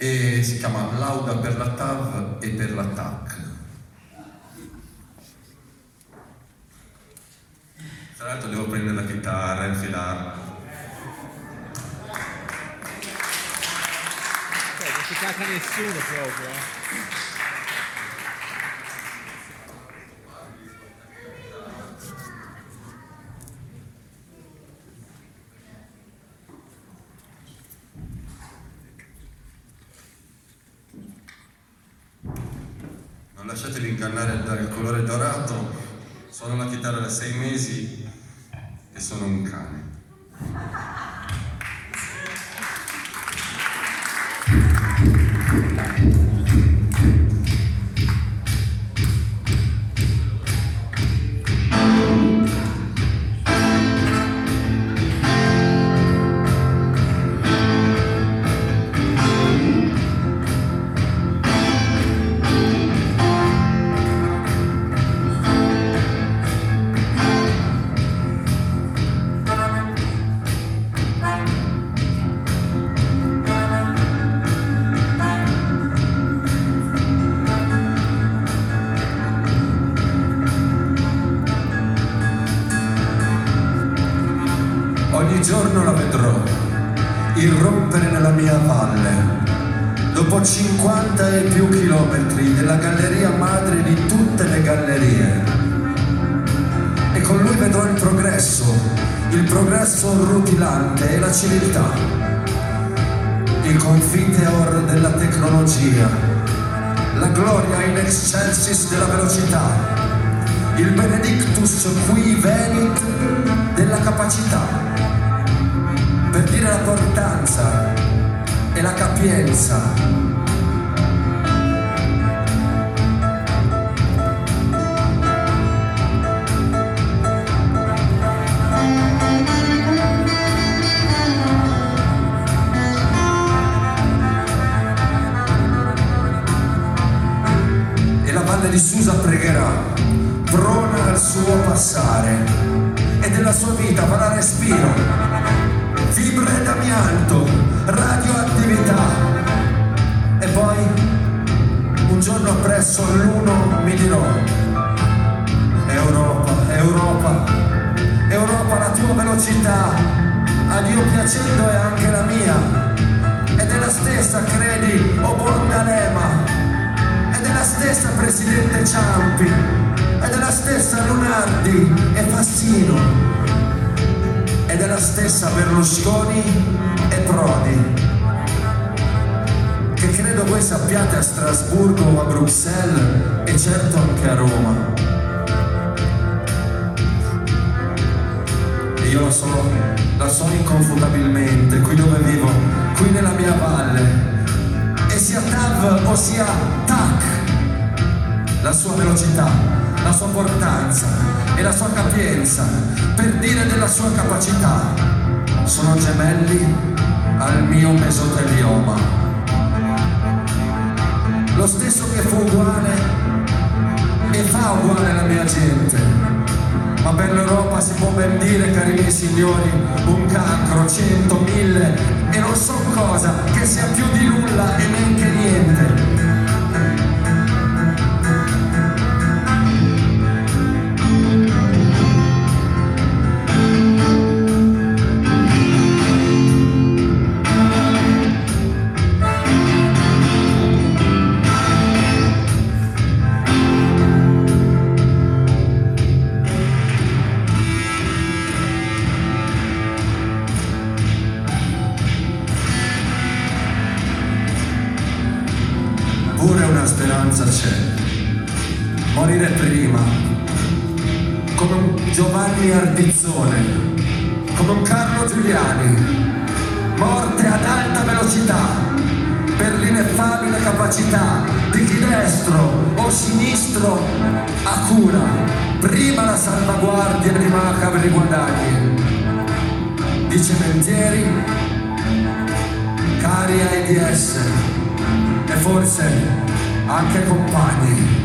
e si chiama Lauda per la TAV e per la TAC. Tra l'altro devo prendere la chitarra e infilarla. Non si cacca nessuno proprio. Non lasciatevi ingannare dal colore dorato, suono la chitarra da 6 mesi e sono un cane. Ogni giorno la vedrò irrompere nella mia valle, dopo 50 e più chilometri della galleria madre di tutte le gallerie. E con lui vedrò il progresso rutilante e la civiltà, il confiteor della tecnologia, la gloria in excelsis della velocità, il benedictus qui venit della capacità, per dire la portanza e la capienza. E la valle di Susa pregherà, prona al suo passare, e della sua vita farà respiro, fibre d'amianto, radioattività. E poi un giorno appresso l'uno mi dirò: Europa, Europa, Europa, la tua velocità a Dio piacendo è anche la mia, ed è la stessa, credi, o Bondalema, ed è la stessa Presidente Ciampi, ed è la stessa Lunardi e Fassino, ed è la stessa Berlusconi e Prodi, che credo voi sappiate a Strasburgo o a Bruxelles e certo anche a Roma. E io la so inconfutabilmente, qui dove vivo, qui nella mia valle, e sia TAV o sia TAC, la sua velocità, la sua portanza e la sua capienza, per dire della sua capacità, sono gemelli al mio mesotelioma. Lo stesso che fu uguale e fa uguale la mia gente, ma per l'Europa si può ben dire, cari miei signori, un cancro, 100, 1000 e non so cosa, che sia più di nulla e neanche niente. Pure una speranza c'è, morire prima, come un Giovanni Ardizzone, come un Carlo Giuliani, morte ad alta velocità, per l'ineffabile capacità di chi destro o sinistro ha cura, prima la salvaguardia di macabri guadagni, di cementieri, cari AIDS, e forse anche compagni.